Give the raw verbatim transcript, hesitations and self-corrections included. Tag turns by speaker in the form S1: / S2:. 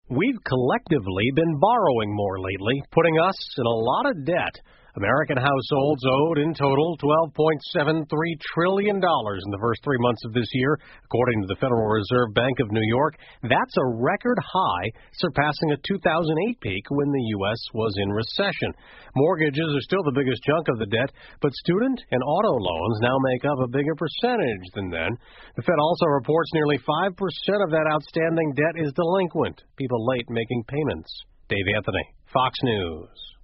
S1: We've collectively been borrowing more lately, putting us in a lot of debt. American households owed in total twelve point seven three trillion dollars in the first three months of this year, according to the Federal Reserve Bank of New York. That's a record high, surpassing a two thousand eight peak when the U S was in recession. Mortgages are still the biggest chunk of the debt, but student and auto loans now make up a bigger percentage than then. The Fed also reports nearly five percent of that outstanding debt is delinquent, people late making payments. Dave Anthony, Fox News.